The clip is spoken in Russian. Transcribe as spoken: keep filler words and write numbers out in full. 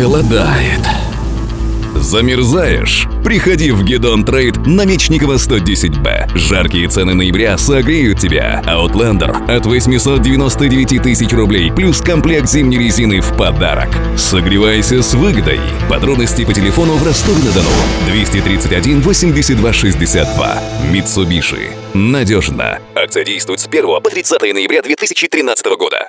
холодает. Замерзаешь? Приходи в Гедон Трейд на Мечникова сто десять бэ. Жаркие цены ноября согреют тебя. Outlander от восемьсот девяносто девять тысяч рублей плюс комплект зимней резины в подарок. Согревайся с выгодой. Подробности по телефону в Ростове-на-Дону. двести тридцать один восемьдесят два шестьдесят два. Mitsubishi. Надежно. Акция действует с первого по тридцатое ноября две тысячи тринадцатого года.